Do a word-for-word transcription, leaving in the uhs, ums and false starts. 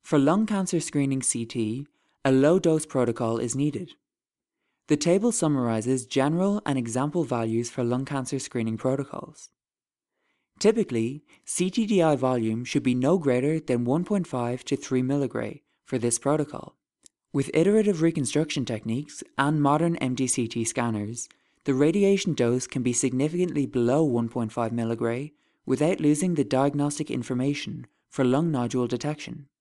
For lung cancer screening C T, a low-dose protocol is needed. The table summarizes general and example values for lung cancer screening protocols. Typically, C T D I volume should be no greater than one point five to three milligray for this protocol. With iterative reconstruction techniques and modern M D C T scanners, the radiation dose can be significantly below one point five milligray without losing the diagnostic information for lung nodule detection.